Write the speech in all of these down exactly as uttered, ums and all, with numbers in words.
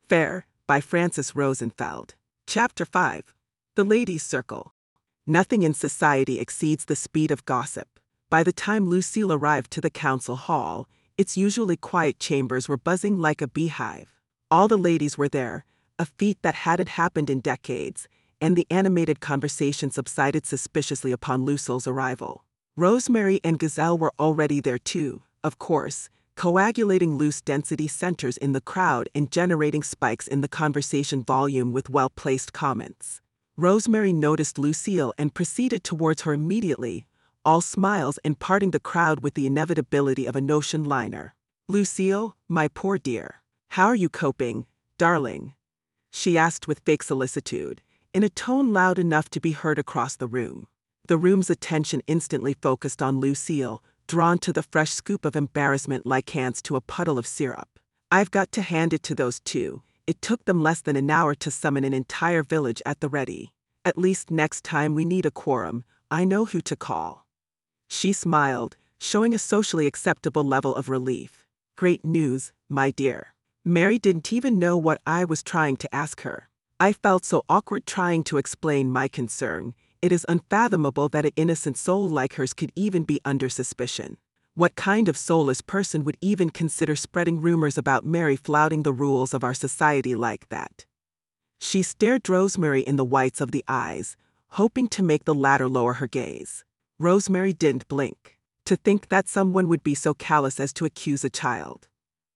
Fair, by Frances Rosenfeld. Chapter five. The Ladies' Circle. Nothing in society exceeds the speed of gossip. By the time Lucille arrived to the council hall, its usually quiet chambers were buzzing like a beehive. All the ladies were there, a feat that hadn't happened in decades, and the animated conversation subsided suspiciously upon Lucille's arrival. Rosemary and Gazelle were already there too, of course, coagulating loose density centers in the crowd and generating spikes in the conversation volume with well-placed comments. Rosemary noticed Lucille and proceeded towards her immediately, all smiles and parting the crowd with the inevitability of a notion liner. "Lucille, my poor dear, how are you coping, darling?" she asked with fake solicitude, in a tone loud enough to be heard across the room. The room's attention instantly focused on Lucille, drawn to the fresh scoop of embarrassment like ants to a puddle of syrup. "I've got to hand it to those two. It took them less than an hour to summon an entire village at the ready. At least next time we need a quorum, I know who to call." She smiled, showing a socially acceptable level of relief. "Great news, my dear." Mary didn't even know what I was trying to ask her. I felt so awkward trying to explain my concern. It is unfathomable that an innocent soul like hers could even be under suspicion. What kind of soulless person would even consider spreading rumors about Mary flouting the rules of our society like that? She stared Rosemary in the whites of the eyes, hoping to make the latter lower her gaze. Rosemary didn't blink. To think that someone would be so callous as to accuse a child.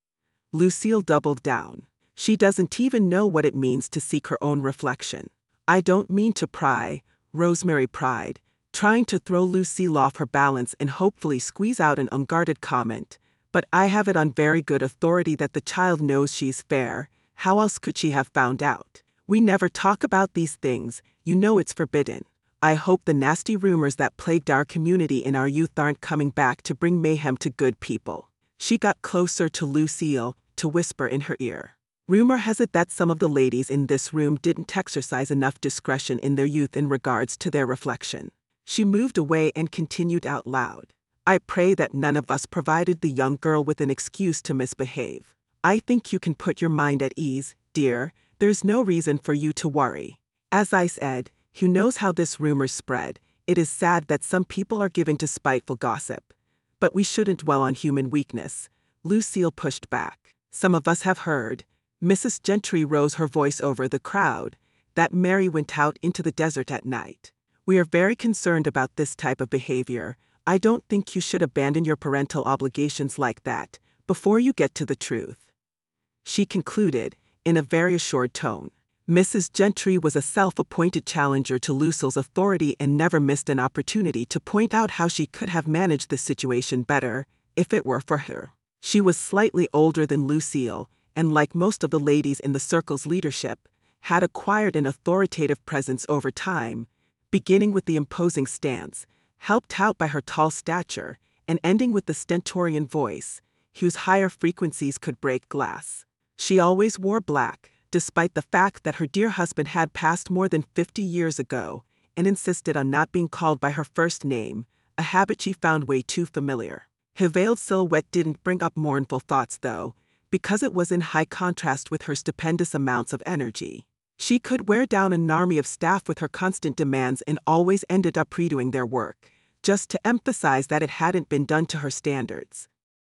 Lucille doubled down. She doesn't even know what it means to seek her own reflection. "I don't mean to pry," Rosemary pried, trying to throw Lucille off her balance and hopefully squeeze out an unguarded comment, "but I have it on very good authority that the child knows she's fair. How else could she have found out? We never talk about these things, you know it's forbidden. I hope the nasty rumors that plagued our community in our youth aren't coming back to bring mayhem to good people." She got closer to Lucille, to whisper in her ear. "Rumor has it that some of the ladies in this room didn't exercise enough discretion in their youth in regards to their reflection." She moved away and continued out loud. "I pray that none of us provided the young girl with an excuse to misbehave. I think you can put your mind at ease, dear, there's no reason for you to worry. As I said, who knows how this rumor spread. It is sad that some people are given to spiteful gossip. But we shouldn't dwell on human weakness." Lucille pushed back. "Some of us have heard," Missus Gentry rose her voice over the crowd, "that Mary went out into the desert at night. We are very concerned about this type of behavior. I don't think you should abandon your parental obligations like that, before you get to the truth," she concluded, in a very assured tone. Missus Gentry was a self-appointed challenger to Lucille's authority and never missed an opportunity to point out how she could have managed the situation better, if it were for her. She was slightly older than Lucille, and like most of the ladies in the circle's leadership, had acquired an authoritative presence over time, beginning with the imposing stance, helped out by her tall stature, and ending with the stentorian voice, whose higher frequencies could break glass. She always wore black, despite the fact that her dear husband had passed more than fifty years ago, and insisted on not being called by her first name, a habit she found way too familiar. Her veiled silhouette didn't bring up mournful thoughts though, because it was in high contrast with her stupendous amounts of energy. She could wear down an army of staff with her constant demands and always ended up redoing their work, just to emphasize that it hadn't been done to her standards.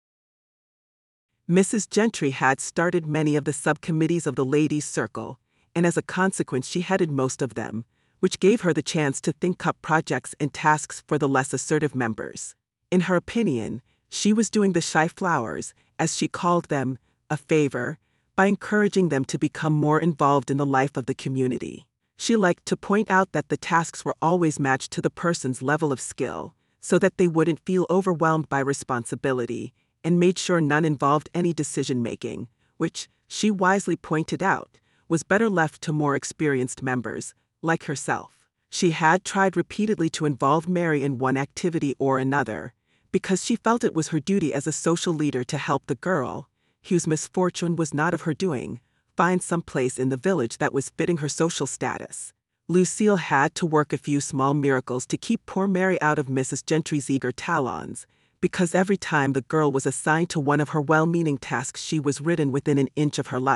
Missus Gentry had started many of the subcommittees of the Ladies' Circle, and as a consequence she headed most of them, which gave her the chance to think up projects and tasks for the less assertive members. In her opinion, she was doing the shy flowers, as she called them, a favor, by encouraging them to become more involved in the life of the community. She liked to point out that the tasks were always matched to the person's level of skill, so that they wouldn't feel overwhelmed by responsibility, and made sure none involved any decision-making, which, she wisely pointed out, was better left to more experienced members, like herself. She had tried repeatedly to involve Mary in one activity or another, because she felt it was her duty as a social leader to help the girl, whose misfortune was not of her doing, find some place in the village that was fitting her social status. Lucille had to work a few small miracles to keep poor Mary out of Missus Gentry's eager talons, because every time the girl was assigned to one of her well-meaning tasks she was ridden within an inch of her life.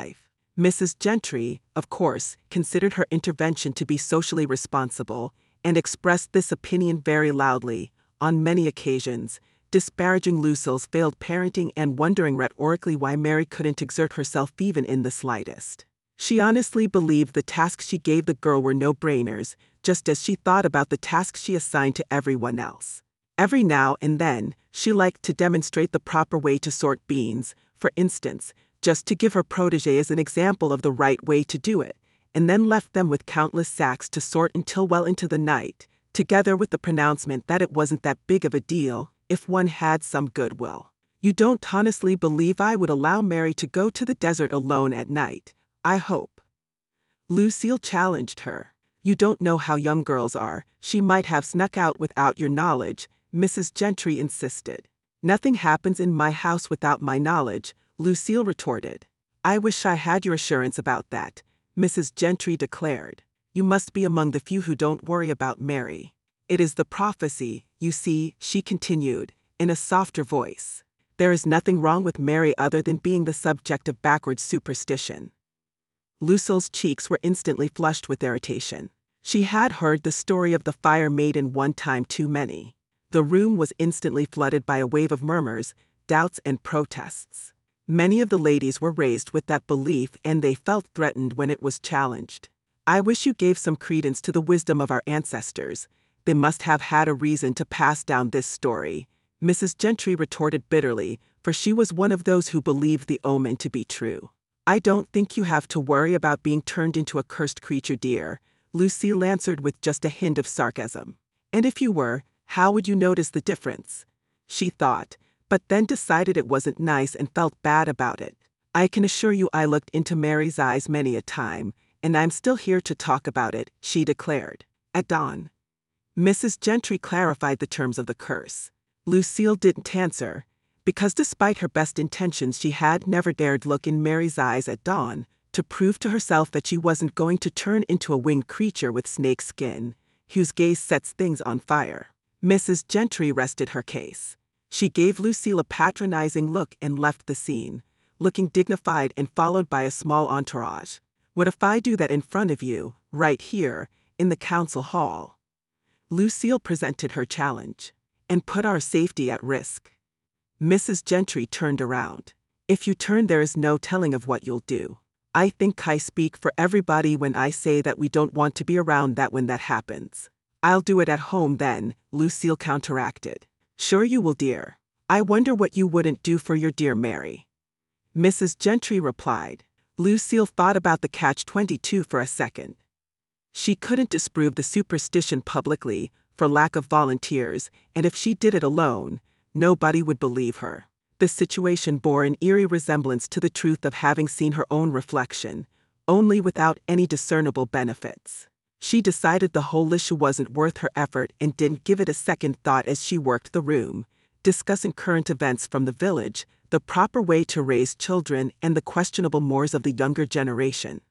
Missus Gentry, of course, considered her intervention to be socially responsible and expressed this opinion very loudly, on many occasions, disparaging Lucille's failed parenting and wondering rhetorically why Mary couldn't exert herself even in the slightest. She honestly believed the tasks she gave the girl were no-brainers, just as she thought about the tasks she assigned to everyone else. Every now and then, she liked to demonstrate the proper way to sort beans, for instance, just to give her protégé as an example of the right way to do it, and then left them with countless sacks to sort until well into the night, together with the pronouncement that it wasn't that big of a deal if one had some goodwill. You don't honestly believe I would allow Mary to go to the desert alone at night, I hope? Lucille challenged her. You don't know how young girls are, she might have snuck out without your knowledge, Missus Gentry insisted. Nothing happens in my house without my knowledge, Lucille retorted. I wish I had your assurance about that, Missus Gentry declared. You must be among the few who don't worry about Mary. It is the prophecy, you see, she continued, in a softer voice. There is nothing wrong with Mary other than being the subject of backward superstition. Lucille's cheeks were instantly flushed with irritation. She had heard the story of the fire maiden one time too many. The room was instantly flooded by a wave of murmurs, doubts and protests. Many of the ladies were raised with that belief and they felt threatened when it was challenged. I wish you gave some credence to the wisdom of our ancestors. They must have had a reason to pass down this story, Missus Gentry retorted bitterly, for she was one of those who believed the omen to be true. I don't think you have to worry about being turned into a cursed creature, dear, Lucille answered with just a hint of sarcasm. And if you were, how would you notice the difference? She thought, but then decided it wasn't nice and felt bad about it. I can assure you I looked into Mary's eyes many a time, and I'm still here to talk about it, she declared. At dawn. Missus Gentry clarified the terms of the curse. Lucille didn't answer, because despite her best intentions she had never dared look in Mary's eyes at dawn, to prove to herself that she wasn't going to turn into a winged creature with snake skin, whose gaze sets things on fire. Missus Gentry rested her case. She gave Lucille a patronizing look and left the scene, looking dignified and followed by a small entourage. What if I do that in front of you, right here, in the council hall? Lucille presented her challenge. And put our safety at risk. Missus Gentry turned around. If you turn, there is no telling of what you'll do. I think I speak for everybody when I say that we don't want to be around that when that happens. I'll do it at home then, Lucille counteracted. Sure you will, dear. I wonder what you wouldn't do for your dear Mary. Missus Gentry replied. Lucille thought about the catch twenty-two for a second. She couldn't disprove the superstition publicly, for lack of volunteers, and if she did it alone, nobody would believe her. The situation bore an eerie resemblance to the truth of having seen her own reflection, only without any discernible benefits. She decided the whole issue wasn't worth her effort and didn't give it a second thought as she worked the room, discussing current events from the village, the proper way to raise children, and the questionable mores of the younger generation.